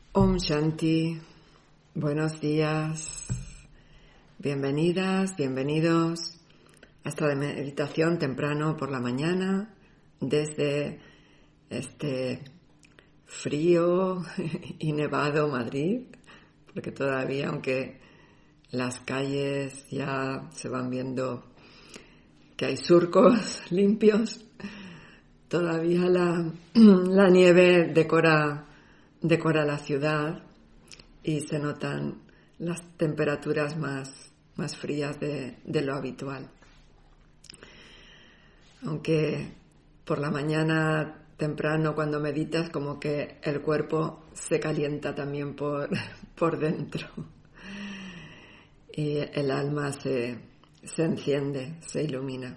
Om Shanti, buenos días, bienvenidas, bienvenidos a esta meditación temprano por la mañana desde este frío y nevado Madrid, porque todavía, aunque las calles ya se van viendo que hay surcos limpios, todavía la nieve decora la ciudad y se notan las temperaturas más frías de lo habitual. Aunque por la mañana temprano cuando meditas como que el cuerpo se calienta también por dentro y el alma se enciende, se ilumina.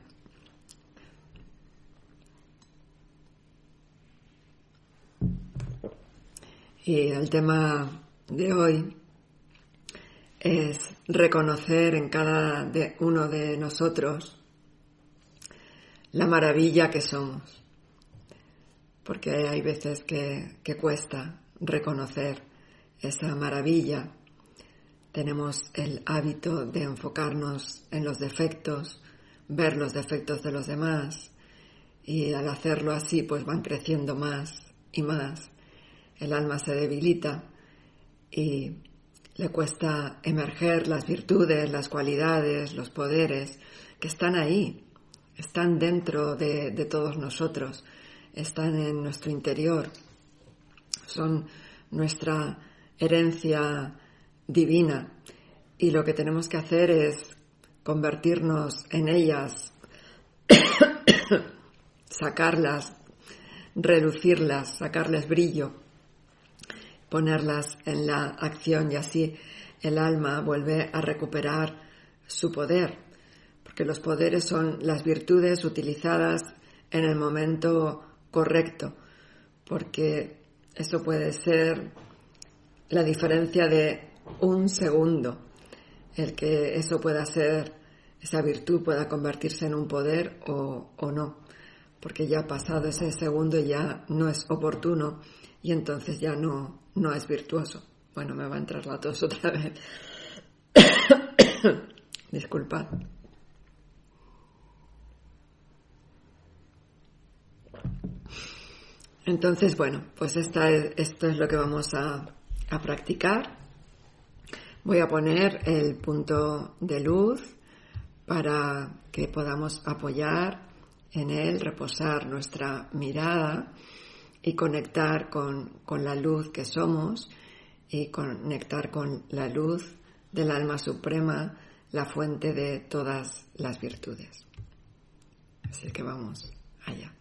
Y el tema de hoy es reconocer en cada uno de nosotros la maravilla que somos, porque hay veces que cuesta reconocer esa maravilla. Tenemos el hábito de enfocarnos en los defectos, ver los defectos de los demás, y al hacerlo así pues van creciendo más y más. El alma se debilita y le cuesta emerger las virtudes, las cualidades, los poderes que están ahí, están dentro de todos nosotros, están en nuestro interior, son nuestra herencia divina y lo que tenemos que hacer es convertirnos en ellas, sacarlas, relucirlas, sacarles brillo, ponerlas en la acción y así el alma vuelve a recuperar su poder, porque los poderes son las virtudes utilizadas en el momento correcto, porque eso puede ser la diferencia de un segundo, el que eso pueda ser, esa virtud pueda convertirse en un poder o no, porque ya pasado ese segundo ya no es oportuno y entonces ya no es virtuoso. Bueno, me va a entrar la tos otra vez. Disculpad. Entonces, bueno, pues esto es lo que vamos a practicar. Voy a poner el punto de luz para que podamos apoyar en él, reposar nuestra mirada y conectar con la luz que somos y conectar con la luz del alma suprema, la fuente de todas las virtudes. Así que vamos allá.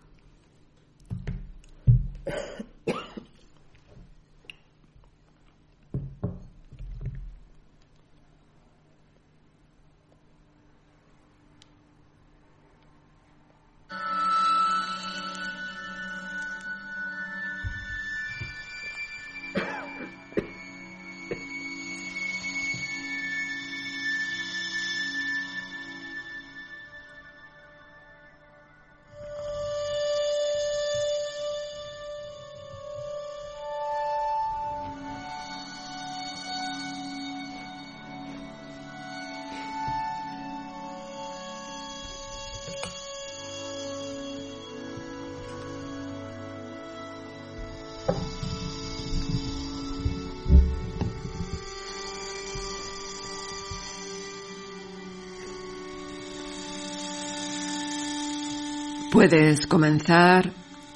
Puedes comenzar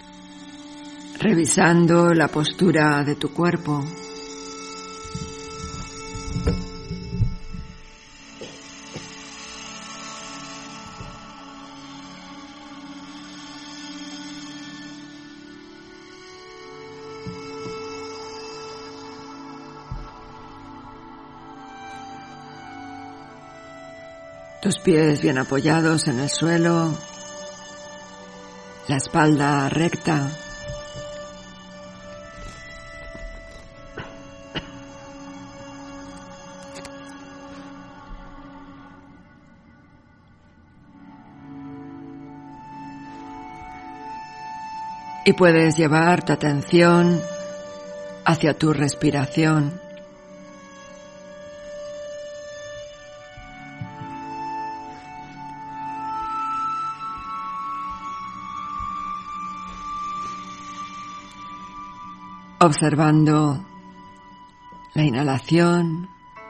revisando la postura de tu cuerpo. Tus pies bien apoyados en el suelo, la espalda recta. Y puedes llevar tu atención hacia tu respiración. Observando la inhalación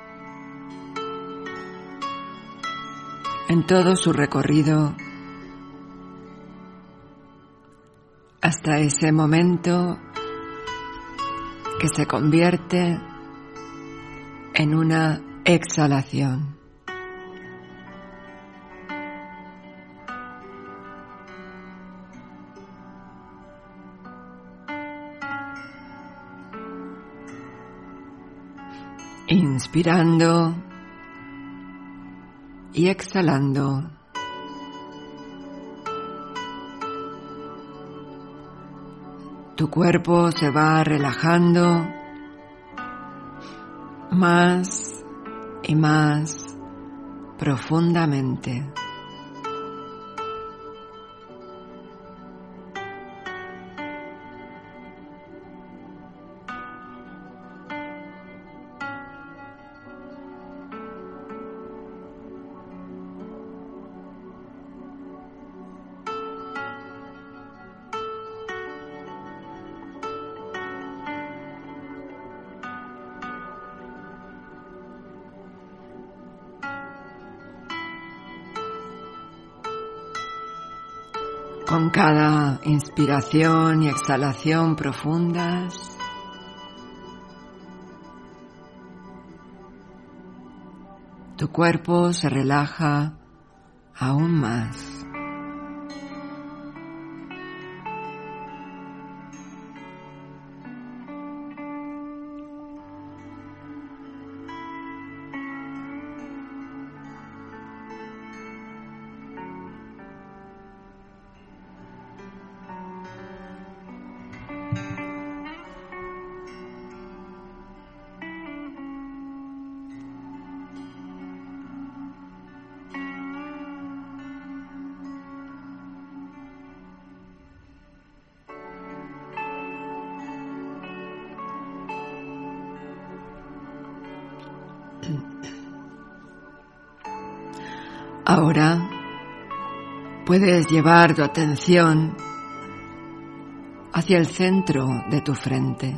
en todo su recorrido hasta ese momento que se convierte en una exhalación. Inspirando y exhalando. Tu cuerpo se va relajando más y más profundamente. Con cada inspiración y exhalación profundas, tu cuerpo se relaja aún más. Ahora puedes llevar tu atención hacia el centro de tu frente.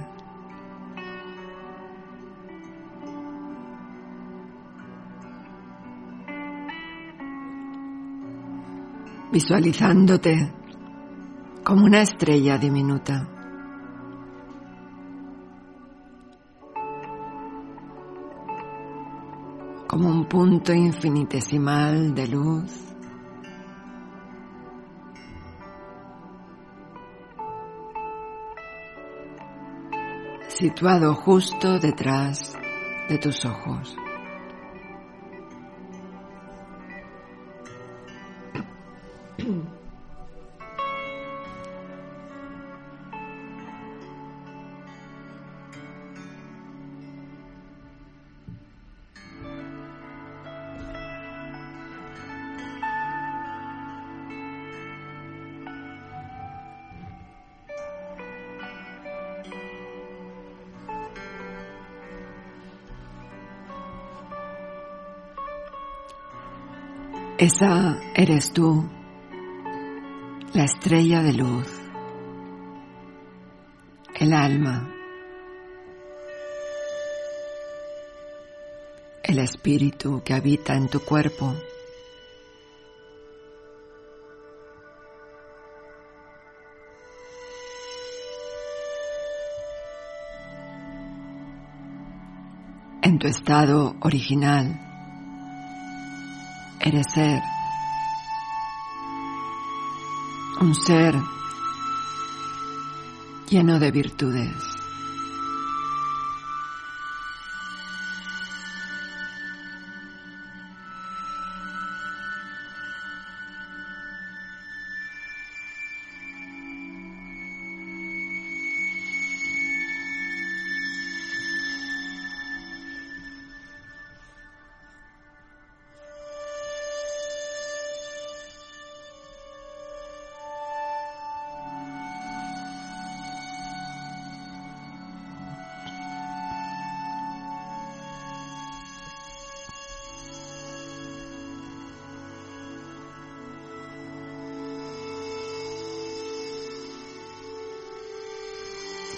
Visualizándote como una estrella diminuta. Como un punto infinitesimal de luz, situado justo detrás de tus ojos. Esa eres tú, la estrella de luz, el alma, el espíritu que habita en tu cuerpo. En tu estado original, eres ser, un ser lleno de virtudes.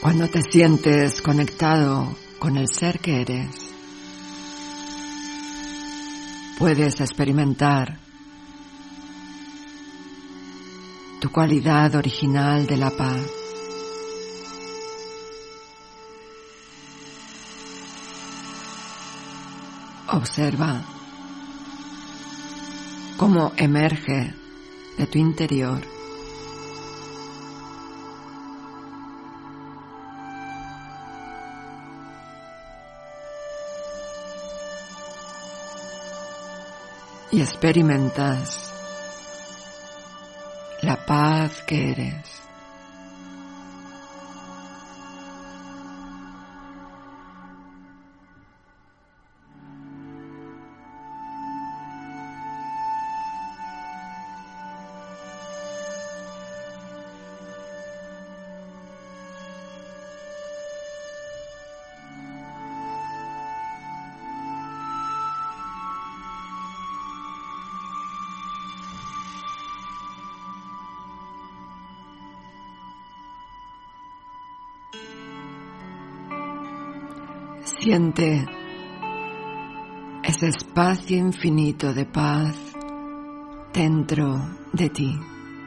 Cuando te sientes conectado con el ser que eres, puedes experimentar tu cualidad original de la paz. Observa cómo emerge de tu interior y experimentas la paz que eres. Siente ese espacio infinito de paz dentro de ti.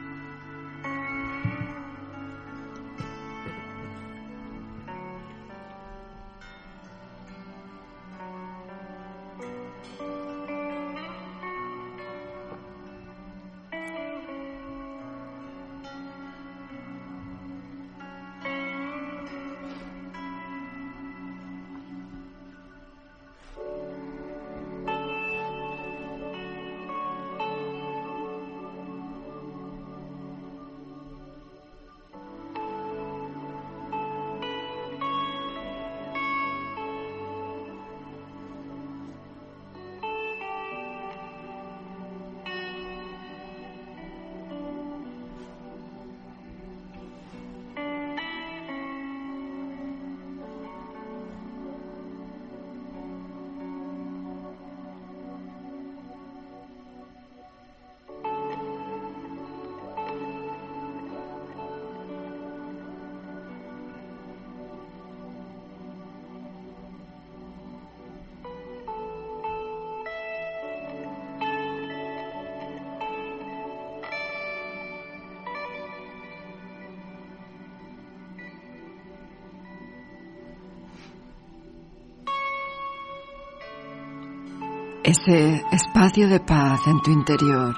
Ese espacio de paz en tu interior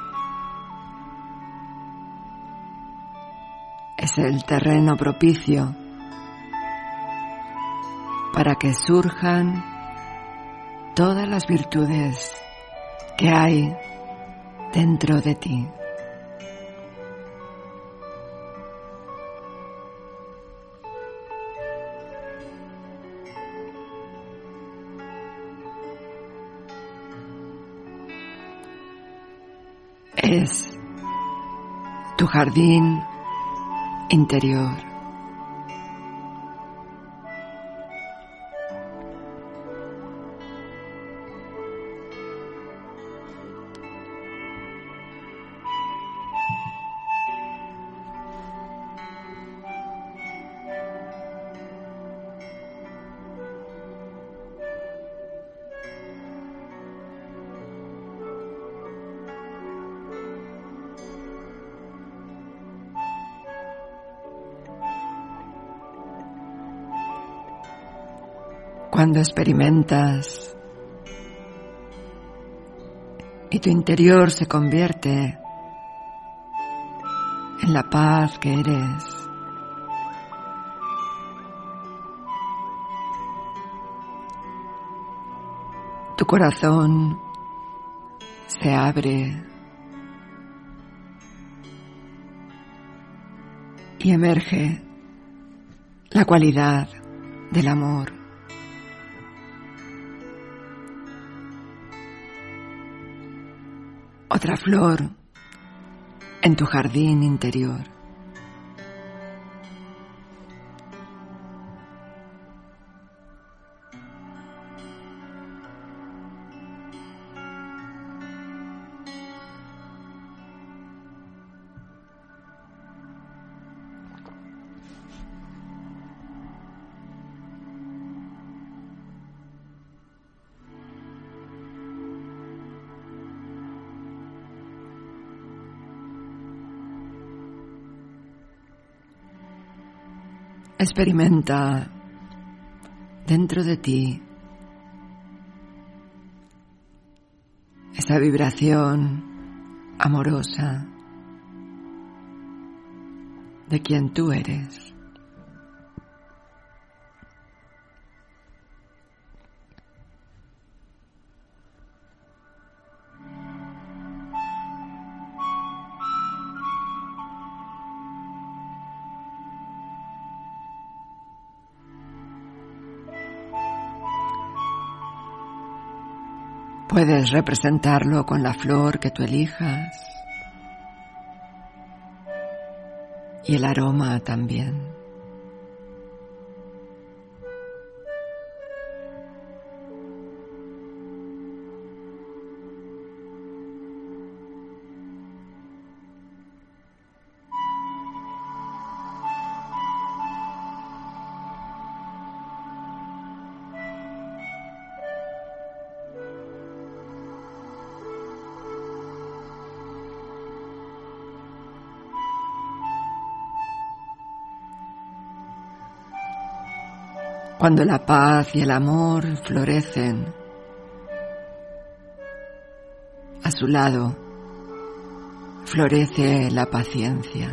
es el terreno propicio para que surjan todas las virtudes que hay dentro de ti. Es tu jardín interior. Cuando experimentas y tu interior se convierte en la paz que eres, tu corazón se abre y emerge la cualidad del amor. Otra flor en tu jardín interior. Experimenta dentro de ti esa vibración amorosa de quien tú eres. Puedes representarlo con la flor que tú elijas y el aroma también. Cuando la paz y el amor florecen a su lado, florece la paciencia.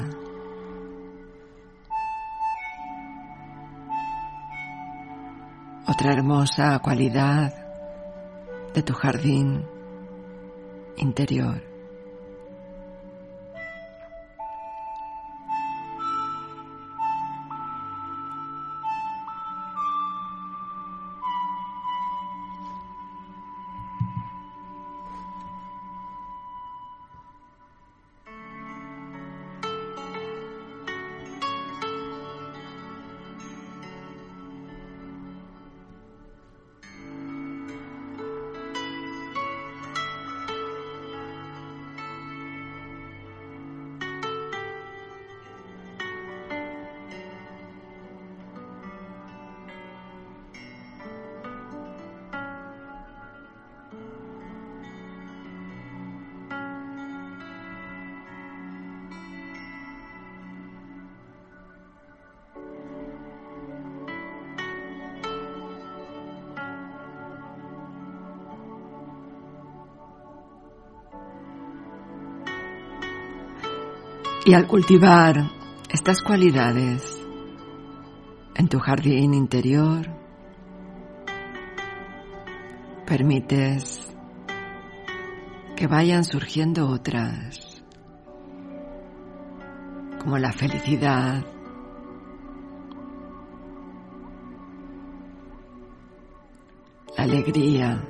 Otra hermosa cualidad de tu jardín interior. Y al cultivar estas cualidades en tu jardín interior, permites que vayan surgiendo otras, como la felicidad, la alegría,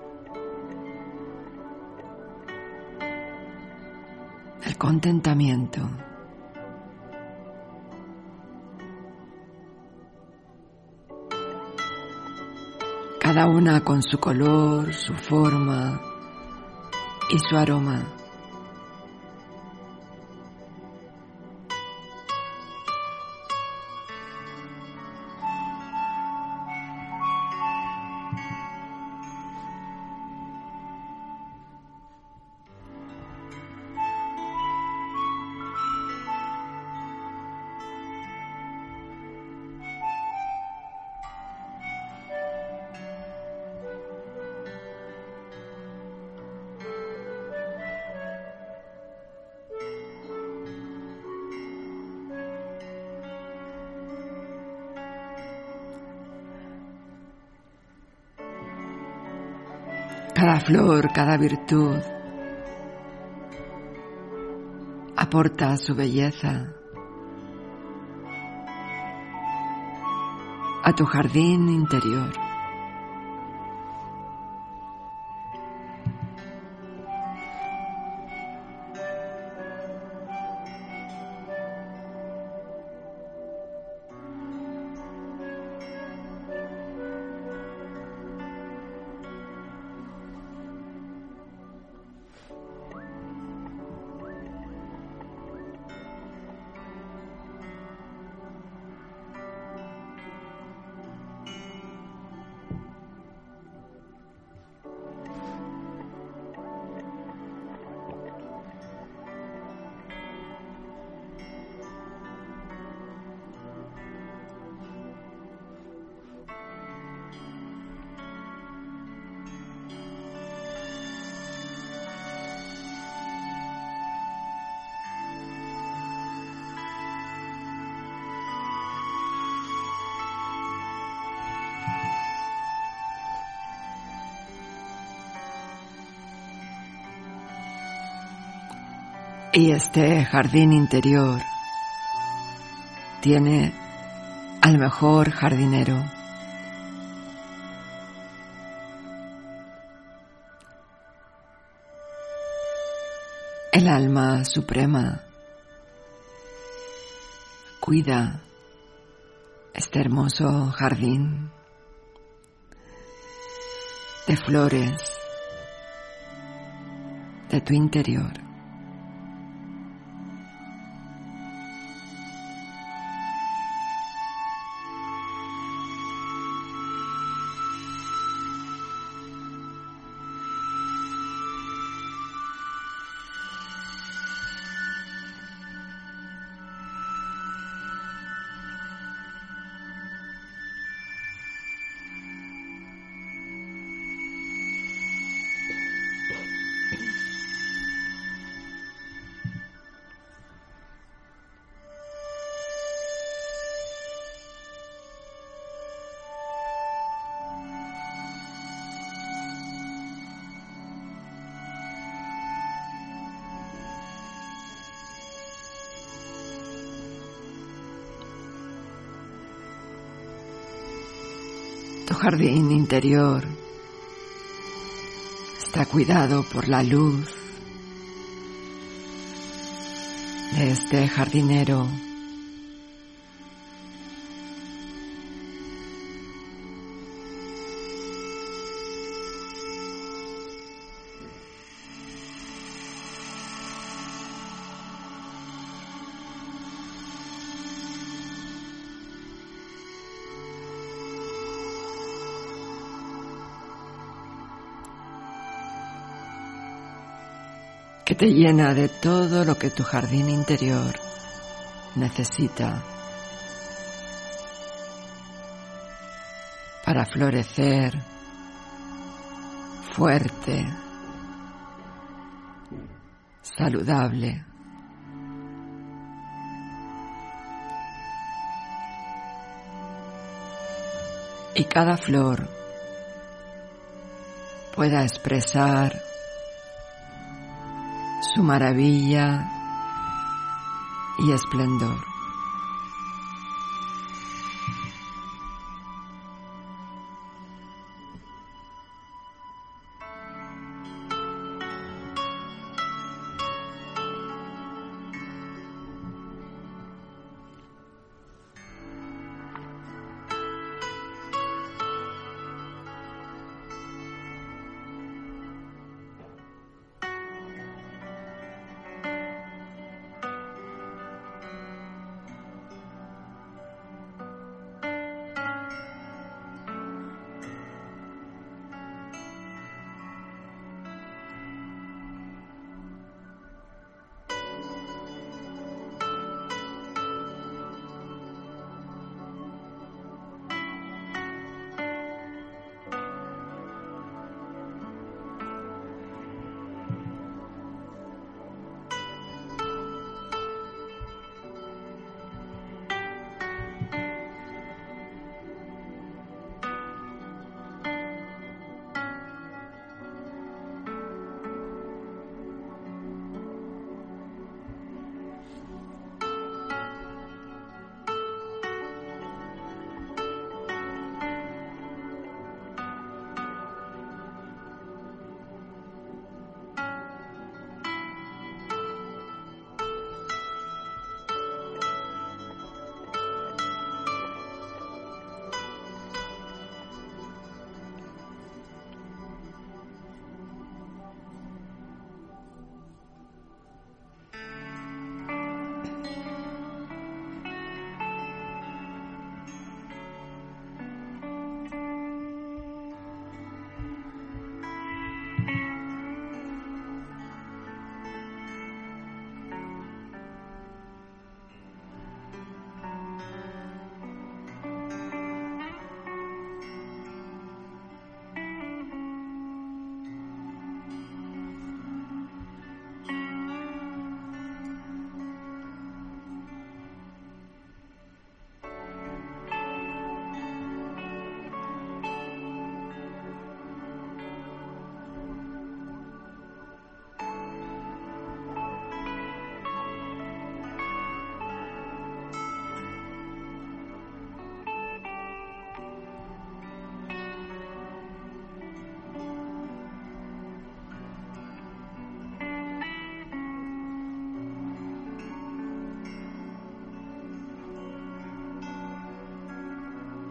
el contentamiento. Cada una con su color, su forma y su aroma. Cada flor, cada virtud aporta su belleza a tu jardín interior. Y este jardín interior tiene al mejor jardinero. El alma suprema cuida este hermoso jardín de flores de tu interior. Tu jardín interior está cuidado por la luz de este jardinero. Que te llena de todo lo que tu jardín interior necesita para florecer fuerte, saludable. Y cada flor pueda expresar su maravilla y esplendor.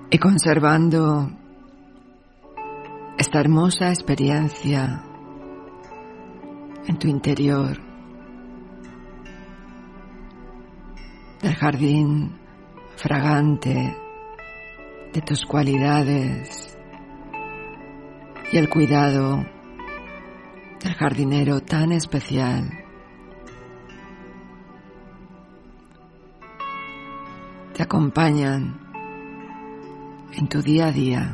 y conservando esta hermosa experiencia en tu interior del jardín fragante de tus cualidades y el cuidado del jardinero tan especial. Te acompañan en tu día a día.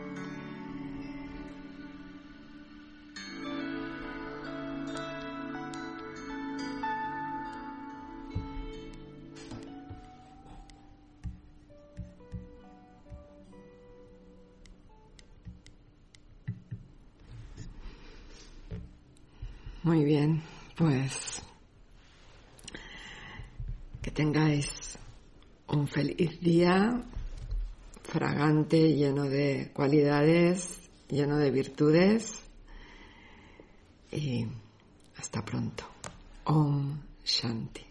Muy bien, pues que tengáis un feliz día, fragante, lleno de cualidades, lleno de virtudes, y hasta pronto. Om Shanti.